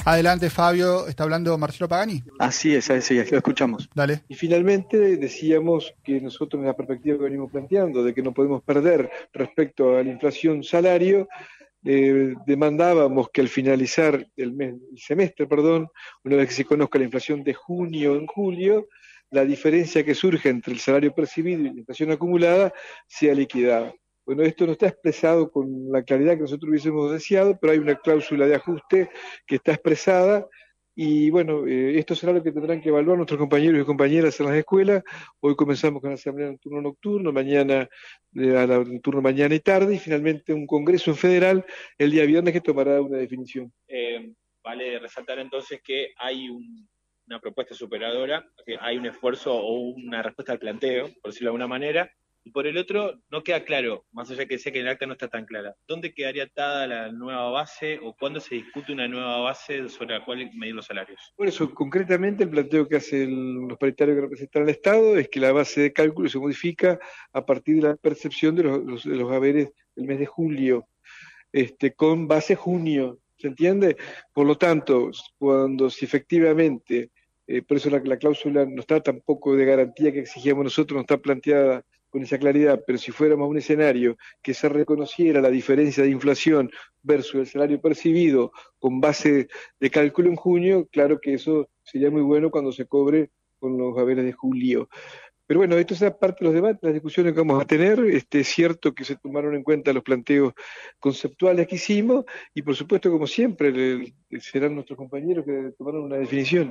Adelante, Fabio, está hablando Marcelo Pagani. Así es, lo escuchamos. Dale. Y finalmente decíamos que nosotros en la perspectiva que venimos planteando, de que no podemos perder respecto a la inflación salario, demandábamos que al finalizar el semestre, una vez que se conozca la inflación de junio en julio, la diferencia que surge entre el salario percibido y la inflación acumulada sea liquidada. Bueno, esto no está expresado con la claridad que nosotros hubiésemos deseado, pero hay una cláusula de ajuste que está expresada y bueno, esto será lo que tendrán que evaluar nuestros compañeros y compañeras en las escuelas. Hoy comenzamos con la asamblea en turno nocturno, mañana en turno mañana y tarde, y finalmente un congreso en federal el día viernes que tomará una definición. Vale resaltar entonces que hay una propuesta superadora, que hay un esfuerzo o una respuesta al planteo, por decirlo de alguna manera. Y por el otro, no queda claro, más allá que sé que en el acta no está tan clara, ¿dónde quedaría atada la nueva base o cuándo se discute una nueva base sobre la cual medir los salarios? Por eso, concretamente, el planteo que hacen los paritarios que representan al Estado es que la base de cálculo se modifica a partir de la percepción de los haberes del mes de julio, con base junio, ¿se entiende? Por lo tanto, si efectivamente, por eso la cláusula no está tampoco de garantía que exigíamos nosotros, no está planteada con esa claridad, pero si fuéramos a un escenario que se reconociera la diferencia de inflación versus el salario percibido con base de cálculo en junio, claro que eso sería muy bueno cuando se cobre con los haberes de julio. Pero bueno, esto es parte de los debates, las discusiones que vamos a tener. Es cierto que se tomaron en cuenta los planteos conceptuales que hicimos y por supuesto, como siempre, serán nuestros compañeros que tomaron una definición.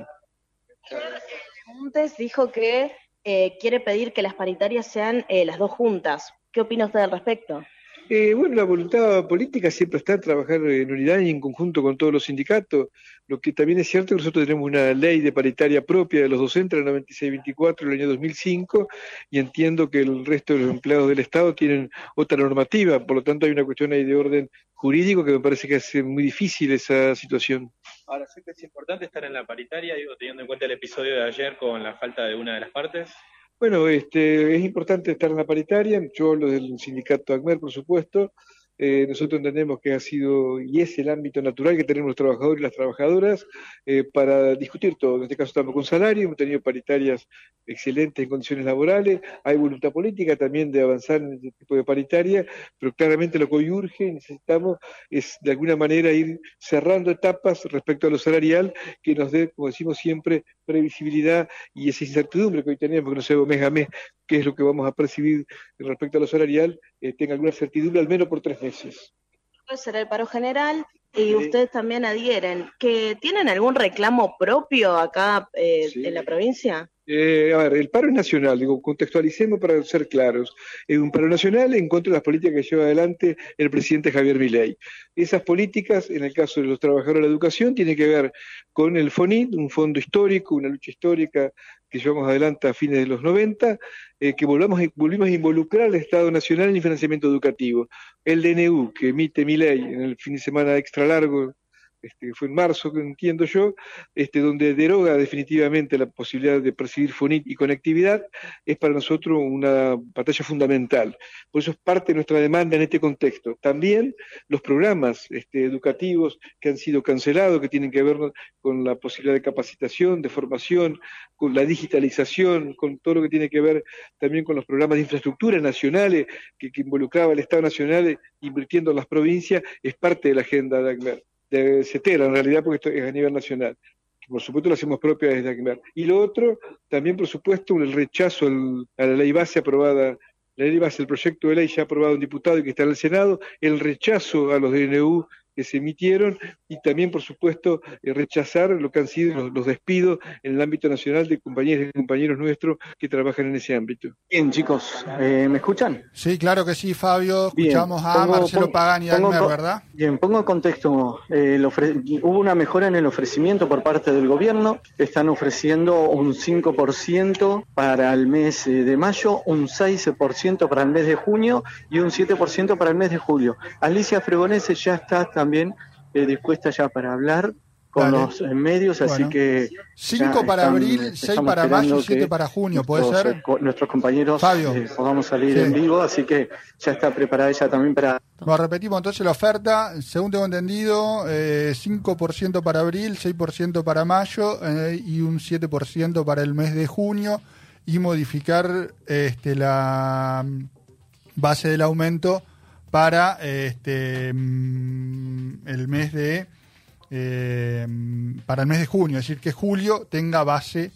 Montes dijo que quiere pedir que las paritarias sean las dos juntas. ¿Qué opina usted al respecto? Bueno, la voluntad política siempre está en trabajar en unidad y en conjunto con todos los sindicatos. Lo que también es cierto es que nosotros tenemos una ley de paritaria propia de los docentes, la 9624 del año 2005, y entiendo que el resto de los empleados del Estado tienen otra normativa, por lo tanto hay una cuestión ahí de orden jurídico que me parece que hace muy difícil esa situación. Ahora, sé que es importante estar en la paritaria, teniendo en cuenta el episodio de ayer con la falta de una de las partes. Bueno, es importante estar en la paritaria. Yo hablo del sindicato ACMER, por supuesto. Nosotros entendemos que ha sido y es el ámbito natural que tenemos los trabajadores y las trabajadoras para discutir todo. En este caso estamos con salario, hemos tenido paritarias excelentes en condiciones laborales, hay voluntad política también de avanzar en este tipo de paritaria, pero claramente lo que hoy urge y necesitamos es de alguna manera ir cerrando etapas respecto a lo salarial que nos dé, como decimos siempre, previsibilidad y esa incertidumbre que hoy tenemos, que no sé mes a mes qué es lo que vamos a percibir respecto a lo salarial, tenga alguna certidumbre al menos por 3 meses. Será el paro general y ustedes también adhieren. ¿Que tienen algún reclamo propio acá en la provincia? A ver, el paro es nacional, contextualicemos para ser claros. Es un paro nacional en contra de las políticas que lleva adelante el presidente Javier Milei. Esas políticas, en el caso de los trabajadores de la educación, tienen que ver con el FONIT, un fondo histórico, una lucha histórica que llevamos adelante a fines de los 90, que volvimos a involucrar al Estado Nacional en el financiamiento educativo. El DNU que emite Milei en el fin de semana extra largo, fue en marzo, que entiendo yo, donde deroga definitivamente la posibilidad de percibir FONIT y conectividad, es para nosotros una batalla fundamental. Por eso es parte de nuestra demanda en este contexto. También los programas educativos que han sido cancelados, que tienen que ver con la posibilidad de capacitación, de formación, con la digitalización, con todo lo que tiene que ver también con los programas de infraestructura nacionales que involucraba al Estado Nacional invirtiendo en las provincias, es parte de la agenda de ACMER. De CETERA, en realidad, porque esto es a nivel nacional. Por supuesto lo hacemos propia desde ACMER. Y lo otro, también por supuesto, el rechazo a la ley base aprobada, la ley base, el proyecto de ley ya aprobado en diputado y que está en el Senado, el rechazo a los DNU que se emitieron y también, por supuesto, rechazar lo que han sido los despidos en el ámbito nacional de compañeros y compañeros nuestros que trabajan en ese ámbito. Bien, chicos, ¿me escuchan? Sí, claro que sí, Fabio. Escuchamos a Marcelo Pagani de ACMER, ¿verdad? Bien, pongo en contexto. Hubo una mejora en el ofrecimiento por parte del gobierno. Están ofreciendo un 5% para el mes de mayo, un 6% para el mes de junio y un 7% para el mes de julio. Alicia Fregonese ya está también dispuesta ya para hablar con los medios, así que 5 para abril, 6 para mayo y 7 para junio, ¿puede ser? Nuestros compañeros podamos salir en vivo, así que ya está preparada ella también para... Bueno, repetimos entonces la oferta, según tengo entendido, 5% para abril, 6% para mayo y un 7% para el mes de junio, y modificar la base del aumento para el mes de junio, es decir, que julio tenga base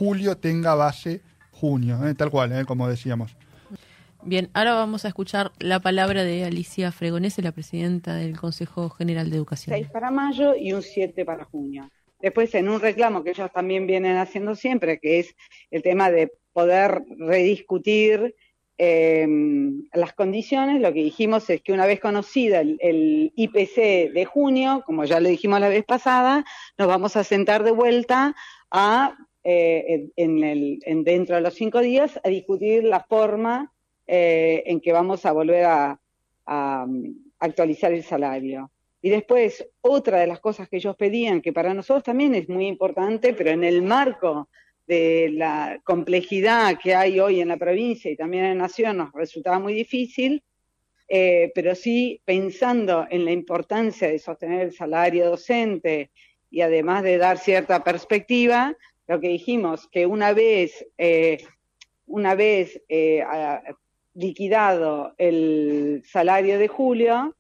junio, tal cual, como decíamos. Bien, ahora vamos a escuchar la palabra de Alicia Fregonese, la presidenta del Consejo General de Educación. 6 para mayo y un 7 para junio. Después, en un reclamo que ellos también vienen haciendo siempre, que es el tema de poder rediscutir las condiciones, lo que dijimos es que una vez conocida el IPC de junio, como ya lo dijimos la vez pasada, nos vamos a sentar de vuelta a dentro de los 5 días a discutir la forma en que vamos a volver a actualizar el salario. Y después, otra de las cosas que ellos pedían, que para nosotros también es muy importante, pero en el marco de la complejidad que hay hoy en la provincia y también en la nación nos resultaba muy difícil, pero sí pensando en la importancia de sostener el salario docente y además de dar cierta perspectiva, lo que dijimos, que una vez liquidado el salario de julio,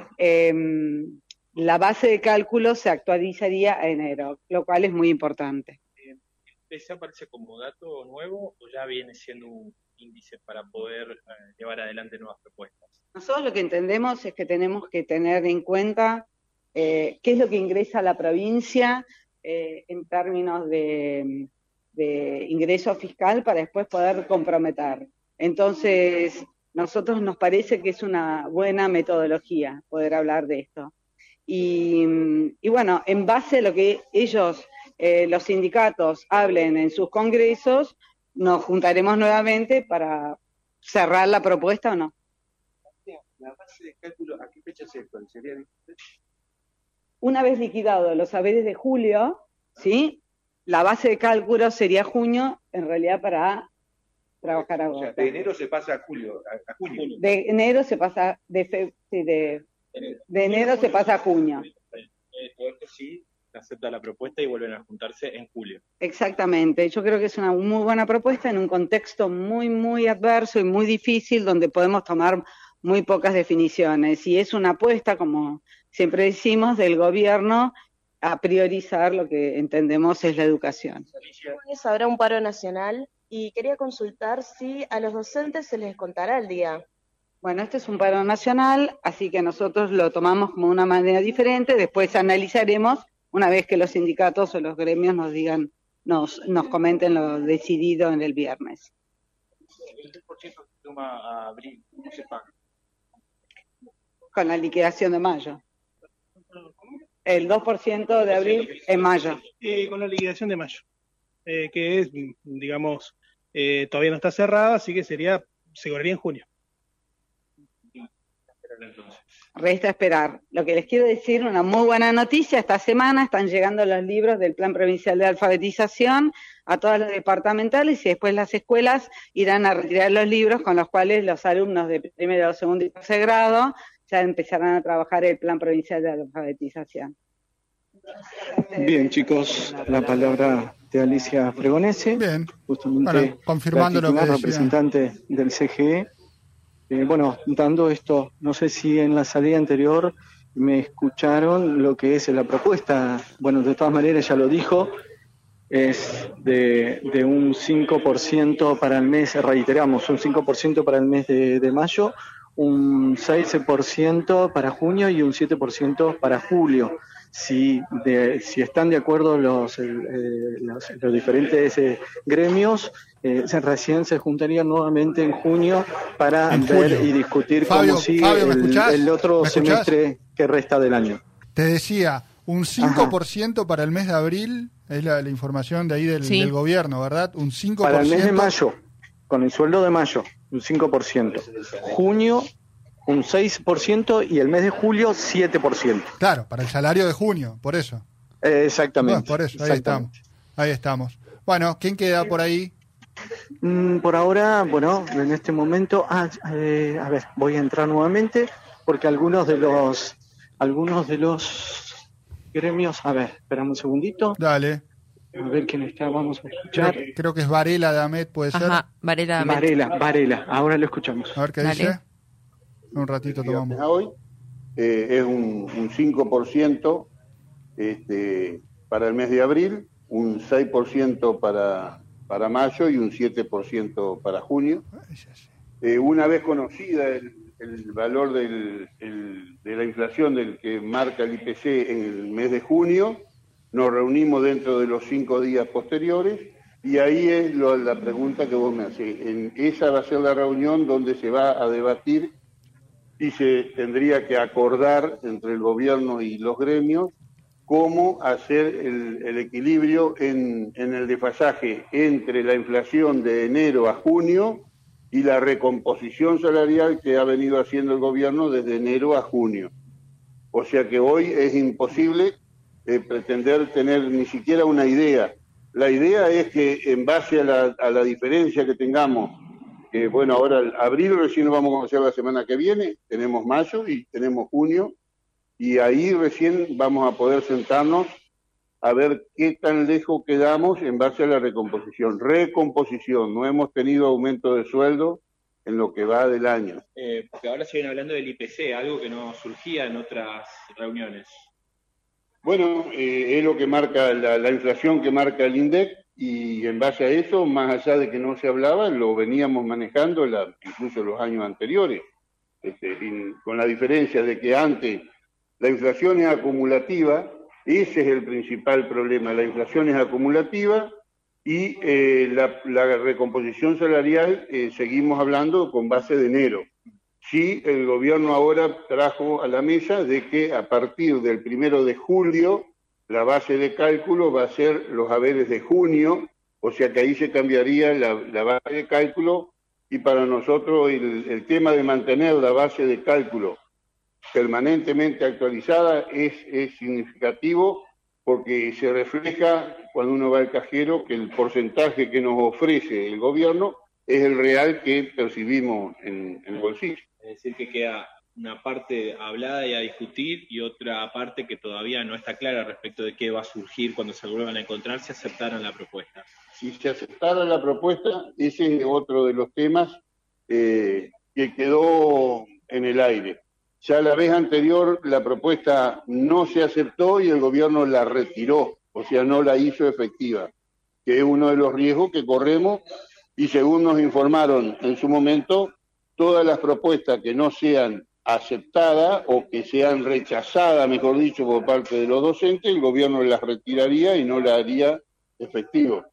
la base de cálculo se actualizaría a enero, lo cual es muy importante. ¿Ese aparece como dato nuevo o ya viene siendo un índice para poder llevar adelante nuevas propuestas? Nosotros lo que entendemos es que tenemos que tener en cuenta qué es lo que ingresa a la provincia en términos de ingreso fiscal para después poder comprometer. Entonces, nosotros nos parece que es una buena metodología poder hablar de esto. Y bueno, en base a lo que ellos... los sindicatos hablen en sus congresos, nos juntaremos nuevamente para cerrar la propuesta o no. La base de cálculo, ¿a qué fecha se actualizaría? Una vez liquidado los saberes de julio, ¿sí? La base de cálculo sería junio, en realidad para trabajar agosto. O sea, de enero se pasa a julio. A junio. De enero se pasa de enero se pasa a junio. Todo esto sí acepta la propuesta y vuelven a juntarse en julio. Exactamente, yo creo que es una muy buena propuesta en un contexto muy, muy adverso y muy difícil donde podemos tomar muy pocas definiciones. Y es una apuesta, como siempre decimos, del gobierno a priorizar lo que entendemos es la educación. Habrá un paro nacional y quería consultar si a los docentes se les contará el día. Bueno, este es un paro nacional, así que nosotros lo tomamos como una manera diferente, después analizaremos una vez que los sindicatos o los gremios nos digan, nos comenten lo decidido en el viernes. ¿El 3% se suma a abril? ¿Cómo se paga? Con la liquidación de mayo. El 2% de abril en mayo. Con la liquidación de mayo, que es, digamos, todavía no está cerrada, así que se cobraría en junio. Resta esperar. Lo que les quiero decir, una muy buena noticia, esta semana están llegando los libros del Plan Provincial de Alfabetización a todas las departamentales y después las escuelas irán a retirar los libros con los cuales los alumnos de primero, segundo y tercer grado ya empezarán a trabajar el Plan Provincial de Alfabetización. Bien, chicos, la palabra de Alicia Fregonese, justamente confirmando lo que decía. Representante del CGE. Dando esto, no sé si en la salida anterior me escucharon lo que es la propuesta. Bueno, de todas maneras ya lo dijo, es de un 5% para el mes, reiteramos, un 5% para el mes de mayo, un 6% para junio y un 7% para julio. Si están de acuerdo los diferentes gremios, recién se juntarían nuevamente en junio para ver y discutir cómo sigue el otro semestre que resta del año. Te decía, un 5% para el mes de abril, es la información de ahí del gobierno, ¿verdad? Un 5%. Para el mes de mayo, con el sueldo de mayo, un 5%. Junio, un 6% y el mes de julio, 7%. Claro, para el salario de junio, por eso. Exactamente. Bueno, por eso, exactamente. Ahí estamos. Bueno, ¿quién queda por ahí? Por ahora, bueno, en este momento, a ver, voy a entrar nuevamente porque algunos de los gremios, a ver, esperame un segundito. Dale. A ver quién está, vamos a escuchar. Creo que es Varela de Amet, puede ser. Ajá, Varela de Amet. Varela, ahora lo escuchamos. A ver qué dice. Un ratito tomamos. Hoy es un 5% para el mes de abril, un 6% para mayo y un 7% para junio. Una vez conocida el valor de la inflación del que marca el IPC en el mes de junio, nos reunimos dentro de los 5 días posteriores y ahí es la pregunta que vos me hacés. Esa va a ser la reunión donde se va a debatir y se tendría que acordar entre el gobierno y los gremios cómo hacer el equilibrio en el desfasaje entre la inflación de enero a junio y la recomposición salarial que ha venido haciendo el gobierno desde enero a junio. O sea que hoy es imposible pretender tener ni siquiera una idea. La idea es que en base a la diferencia que tengamos, bueno, ahora abril recién lo vamos a conocer la semana que viene, tenemos mayo y tenemos junio, y ahí recién vamos a poder sentarnos a ver qué tan lejos quedamos en base a la recomposición. Recomposición, no hemos tenido aumento de sueldo en lo que va del año. Porque ahora se viene hablando del IPC, algo que no surgía en otras reuniones. Bueno, es lo que marca la inflación que marca el INDEC, y en base a eso, más allá de que no se hablaba, lo veníamos manejando incluso los años anteriores, con la diferencia de que antes la inflación es acumulativa, ese es el principal problema, la inflación es acumulativa y la recomposición salarial seguimos hablando con base de enero. Sí, el gobierno ahora trajo a la mesa de que a partir del 1 de julio la base de cálculo va a ser los haberes de junio, o sea que ahí se cambiaría la base de cálculo, y para nosotros el tema de mantener la base de cálculo permanentemente actualizada es significativo, porque se refleja cuando uno va al cajero que el porcentaje que nos ofrece el gobierno es el real que percibimos en el bolsillo. Es decir, que queda una parte hablada y a discutir y otra parte que todavía no está clara respecto de qué va a surgir cuando se vuelvan a encontrar si aceptaran la propuesta. Si se aceptara la propuesta, ese es otro de los temas que quedó en el aire. Ya la vez anterior la propuesta no se aceptó y el gobierno la retiró, o sea, no la hizo efectiva, que es uno de los riesgos que corremos, y según nos informaron en su momento, todas las propuestas que no sean aceptadas o que sean rechazadas, mejor dicho, por parte de los docentes, el gobierno las retiraría y no las haría efectivo.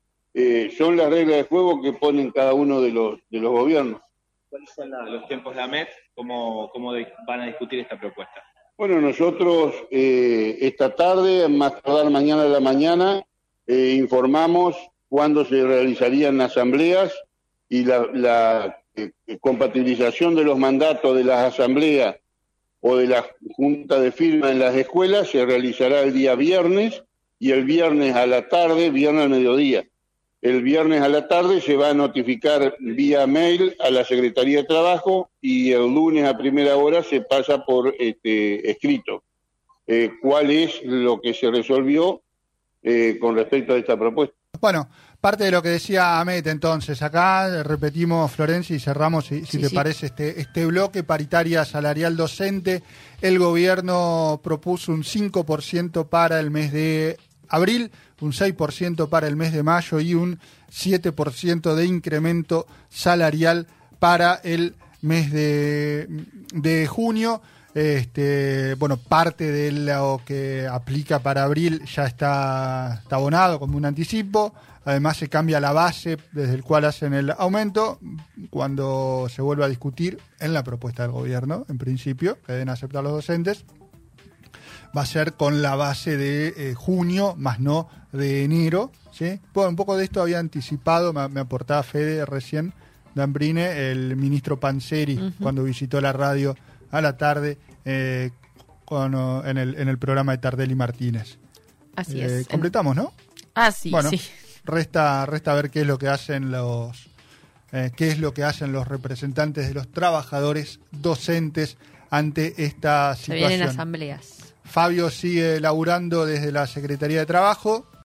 Son las reglas de juego que ponen cada uno de los gobiernos. ¿Cuáles son los tiempos de AMET? ¿Cómo van a discutir esta propuesta? Bueno, nosotros esta tarde, más tardar mañana a la mañana, informamos cuándo se realizarían asambleas y la compatibilización de los mandatos de las asambleas o de la junta de firma en las escuelas se realizará el día viernes, y el viernes a la tarde, viernes al mediodía. El viernes a la tarde se va a notificar vía mail a la Secretaría de Trabajo, y el lunes a primera hora se pasa por escrito cuál es lo que se resolvió con respecto a esta propuesta. Bueno, parte de lo que decía Amet, entonces, acá repetimos, Florencia, y cerramos, si te parece, este bloque: paritaria salarial docente. El gobierno propuso un 5% para el mes de abril, un 6% para el mes de mayo y un 7% de incremento salarial para el mes de junio. Bueno, parte de lo que aplica para abril ya está abonado como un anticipo. Además se cambia la base desde el cual hacen el aumento cuando se vuelve a discutir en la propuesta del gobierno, en principio, que deben aceptar los docentes. Va a ser con la base de junio, más no de enero, ¿sí? Bueno, un poco de esto había anticipado, me aportaba Fede recién, Dambrine, el ministro Panzeri, cuando visitó la radio a la tarde en el programa de Tardelli Martínez. Así es. Completamos, ¿no? Sí, bueno, sí. Resta ver qué es lo que hacen los representantes de los trabajadores docentes ante esta Se situación. vienen asambleas. Fabio sigue laburando desde la Secretaría de Trabajo.